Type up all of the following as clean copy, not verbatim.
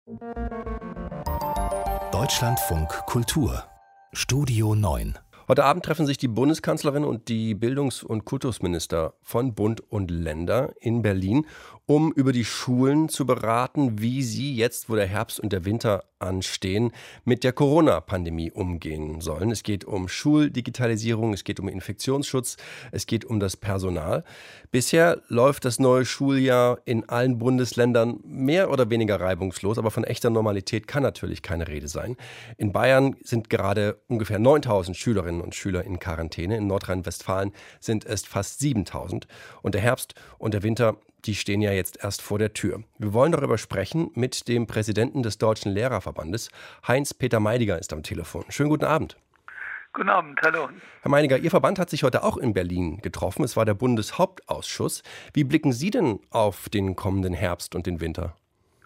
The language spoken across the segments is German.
Deutschlandfunk Kultur Studio 9. Heute Abend treffen sich die Bundeskanzlerin und die Bildungs- und Kultusminister von Bund und Länder in Berlin, um über die Schulen zu beraten, wie sie jetzt, wo der Herbst und der Winter anstehen, mit der Corona-Pandemie umgehen sollen. Es geht um Schuldigitalisierung, es geht um Infektionsschutz, es geht um das Personal. Bisher läuft das neue Schuljahr in allen Bundesländern mehr oder weniger reibungslos, aber von echter Normalität kann natürlich keine Rede sein. In Bayern sind gerade ungefähr 9.000 Schülerinnen und Schüler in Quarantäne. In Nordrhein-Westfalen sind es fast 7.000. Und der Herbst und der Winter, die stehen ja jetzt erst vor der Tür. Wir wollen darüber sprechen mit dem Präsidenten des Deutschen Lehrerverbandes. Heinz-Peter Meidiger ist am Telefon. Schönen guten Abend. Guten Abend, hallo. Herr Meidiger, Ihr Verband hat sich heute auch in Berlin getroffen. Es war der Bundeshauptausschuss. Wie blicken Sie denn auf den kommenden Herbst und den Winter?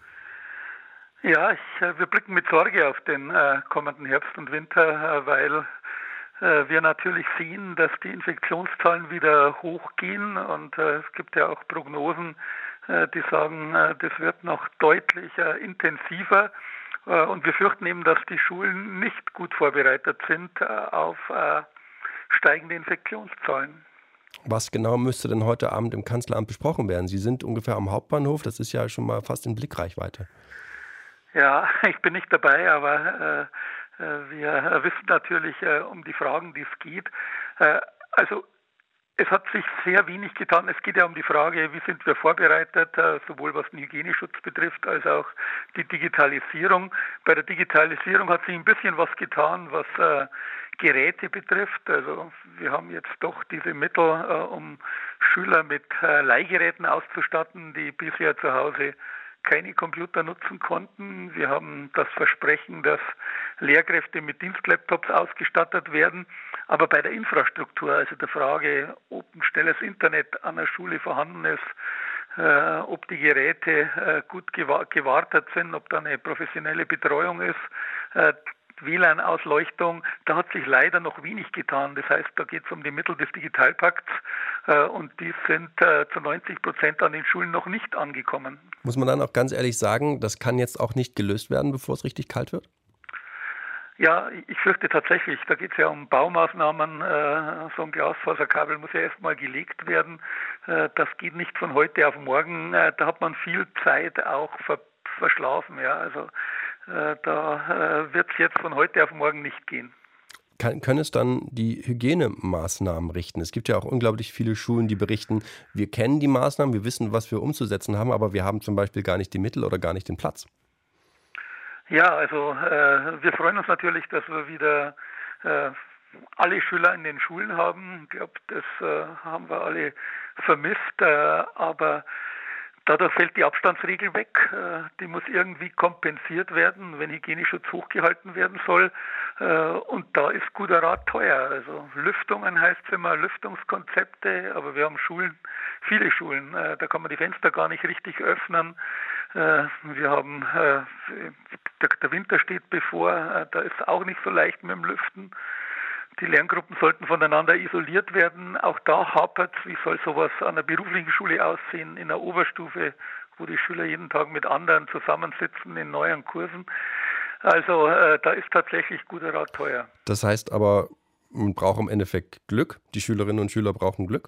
Ja, wir blicken mit Sorge auf den kommenden Herbst und Winter, weil wir natürlich sehen, dass die Infektionszahlen wieder hochgehen und es gibt ja auch Prognosen, die sagen, das wird noch deutlich intensiver und wir fürchten eben, dass die Schulen nicht gut vorbereitet sind auf steigende Infektionszahlen. Was genau müsste denn heute Abend im Kanzleramt besprochen werden? Sie sind ungefähr am Hauptbahnhof, das ist ja schon mal fast in Blickreichweite. Ja, ich bin nicht dabei, aber wir wissen natürlich um die Fragen, die es geht. Also es hat sich sehr wenig getan. Es geht ja um die Frage, wie sind wir vorbereitet, sowohl was den Hygieneschutz betrifft, als auch die Digitalisierung. Bei der Digitalisierung hat sich ein bisschen was getan, was Geräte betrifft. Also wir haben jetzt doch diese Mittel, um Schüler mit Leihgeräten auszustatten, die bisher zu Hause keine Computer nutzen konnten. Wir haben das Versprechen, dass Lehrkräfte mit Dienstlaptops ausgestattet werden. Aber bei der Infrastruktur, also der Frage, ob ein schnelles Internet an der Schule vorhanden ist, ob die Geräte gut gewartet sind, ob da eine professionelle Betreuung ist, WLAN-Ausleuchtung, da hat sich leider noch wenig getan. Das heißt, da geht es um die Mittel des Digitalpakts und die sind zu 90% an den Schulen noch nicht angekommen. Muss man dann auch ganz ehrlich sagen, das kann jetzt auch nicht gelöst werden, bevor es richtig kalt wird? Ja, ich fürchte tatsächlich, da geht es ja um Baumaßnahmen, so ein Glasfaserkabel muss ja erstmal gelegt werden. Das geht nicht von heute auf morgen, da hat man viel Zeit auch verschlafen. Ja. Also da wird es jetzt von heute auf morgen nicht gehen. Können es dann die Hygienemaßnahmen richten? Es gibt ja auch unglaublich viele Schulen, die berichten, wir kennen die Maßnahmen, wir wissen, was wir umzusetzen haben, aber wir haben zum Beispiel gar nicht die Mittel oder gar nicht den Platz. Ja, also wir freuen uns natürlich, dass wir wieder alle Schüler in den Schulen haben. Ich glaube, das haben wir alle vermisst, aber dadurch fällt die Abstandsregel weg. Die muss irgendwie kompensiert werden, wenn Hygieneschutz hochgehalten werden soll. Und da ist guter Rat teuer. Also Lüftungen heißt es immer, Lüftungskonzepte, aber wir haben Schulen, viele Schulen, da kann man die Fenster gar nicht richtig öffnen. Wir haben, der Winter steht bevor, da ist es auch nicht so leicht mit dem Lüften. Die Lerngruppen sollten voneinander isoliert werden. Auch da hapert es. Wie soll sowas an der beruflichen Schule aussehen, in der Oberstufe, wo die Schüler jeden Tag mit anderen zusammensitzen in neuen Kursen? Also da ist tatsächlich guter Rat teuer. Das heißt aber, man braucht im Endeffekt Glück. Die Schülerinnen und Schüler brauchen Glück.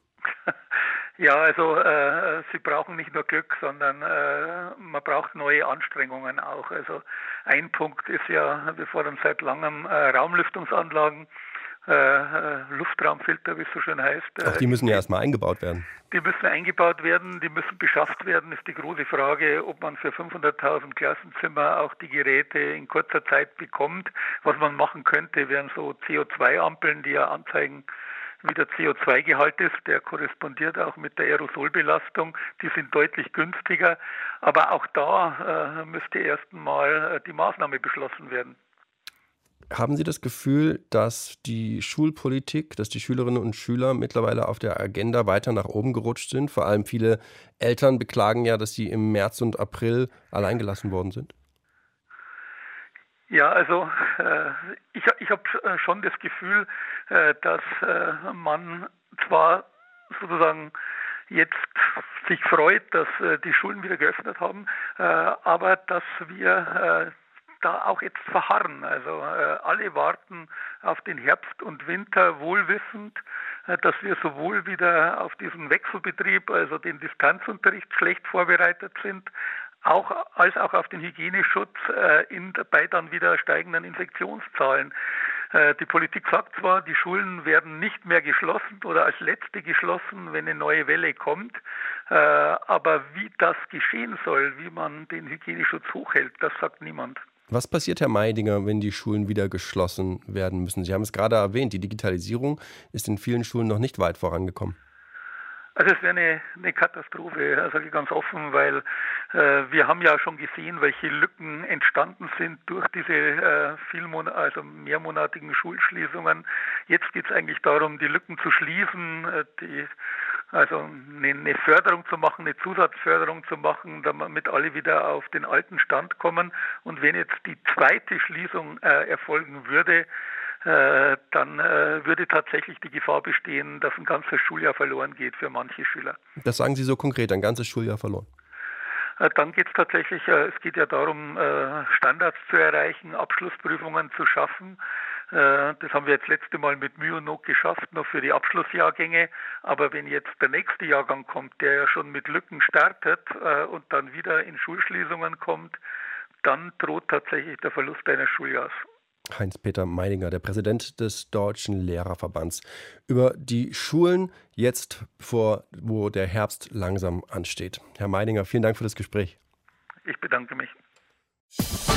Ja, also sie brauchen nicht nur Glück, sondern man braucht neue Anstrengungen auch. Also ein Punkt ist ja, wir fordern seit langem Raumlüftungsanlagen, Luftraumfilter, wie es so schön heißt. Auch die müssen ja erstmal eingebaut werden. Die müssen eingebaut werden, die müssen beschafft werden. Ist die große Frage, ob man für 500.000 Klassenzimmer auch die Geräte in kurzer Zeit bekommt. Was man machen könnte, wären so CO2-Ampeln, die ja anzeigen, wie der CO2-Gehalt ist, der korrespondiert auch mit der Aerosolbelastung, die sind deutlich günstiger, aber auch da müsste erst einmal die Maßnahme beschlossen werden. Haben Sie das Gefühl, dass die Schulpolitik, dass die Schülerinnen und Schüler mittlerweile auf der Agenda weiter nach oben gerutscht sind? Vor allem viele Eltern beklagen ja, dass sie im März und April alleingelassen worden sind. Ja, also ich habe schon das Gefühl, dass man zwar sozusagen jetzt sich freut, dass die Schulen wieder geöffnet haben, aber dass wir da auch jetzt verharren. Also alle warten auf den Herbst und Winter wohlwissend, dass wir sowohl wieder auf diesen Wechselbetrieb, also den Distanzunterricht schlecht vorbereitet sind, als auch auf den Hygieneschutz bei dann wieder steigenden Infektionszahlen. Die Politik sagt zwar, die Schulen werden nicht mehr geschlossen oder als letzte geschlossen, wenn eine neue Welle kommt, aber wie das geschehen soll, wie man den Hygieneschutz hochhält, das sagt niemand. Was passiert, Herr Meidinger, wenn die Schulen wieder geschlossen werden müssen? Sie haben es gerade erwähnt, die Digitalisierung ist in vielen Schulen noch nicht weit vorangekommen. Also es wäre eine Katastrophe, sage ich ganz offen, weil wir haben ja schon gesehen, welche Lücken entstanden sind durch diese mehrmonatigen Schulschließungen. Jetzt geht es eigentlich darum, die Lücken zu schließen, eine Förderung zu machen, eine Zusatzförderung zu machen, damit alle wieder auf den alten Stand kommen. Und wenn jetzt die zweite Schließung erfolgen würde, dann würde tatsächlich die Gefahr bestehen, dass ein ganzes Schuljahr verloren geht für manche Schüler. Das sagen Sie so konkret, ein ganzes Schuljahr verloren? Dann geht es tatsächlich, es geht ja darum, Standards zu erreichen, Abschlussprüfungen zu schaffen. Das haben wir jetzt letzte Mal mit Mühe und Not geschafft, noch für die Abschlussjahrgänge. Aber wenn jetzt der nächste Jahrgang kommt, der ja schon mit Lücken startet und dann wieder in Schulschließungen kommt, dann droht tatsächlich der Verlust eines Schuljahrs. Heinz-Peter Meidinger, der Präsident des Deutschen Lehrerverbands, über die Schulen jetzt, wo der Herbst langsam ansteht. Herr Meidinger, vielen Dank für das Gespräch. Ich bedanke mich.